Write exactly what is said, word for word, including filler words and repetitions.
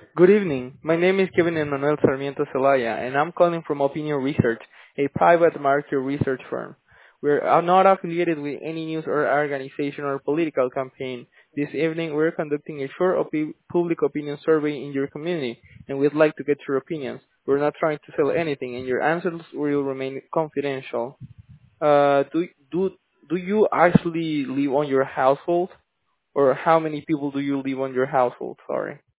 Good evening. My name is Kevin Emmanuel Sarmiento Zelaya, and I'm calling from Opinion Research, a private market research firm. We're uh, not affiliated with any news or organization or political campaign. This evening, we're conducting a short opi- public opinion survey in your community, and we'd like to get your opinions. We're not trying to sell anything, and your answers will remain confidential. Uh, do do do you actually live on your household, or how many people do you live on your household? Sorry.